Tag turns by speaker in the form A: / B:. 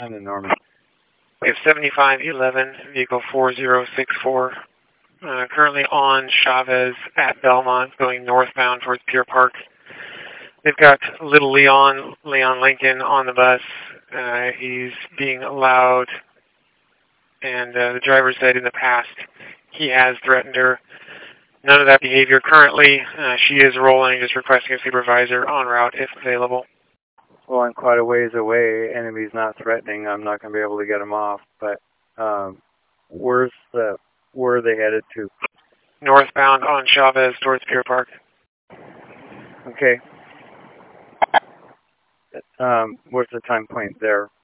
A: I'm in Norman.
B: We have 7511, vehicle 4064, currently on Chavez at Belmont, going northbound towards Pier Park. They've got little Leon Lincoln on the bus. He's being loud, and the driver said in the past he has threatened her. None of that behavior currently. She is rolling, just requesting a supervisor en route if available.
A: Well, I'm quite a ways away, and if he's not threatening, I'm not going to be able to get him off. But where are they headed to?
B: Northbound on Chavez towards Pier Park.
A: Okay. What's the time point there?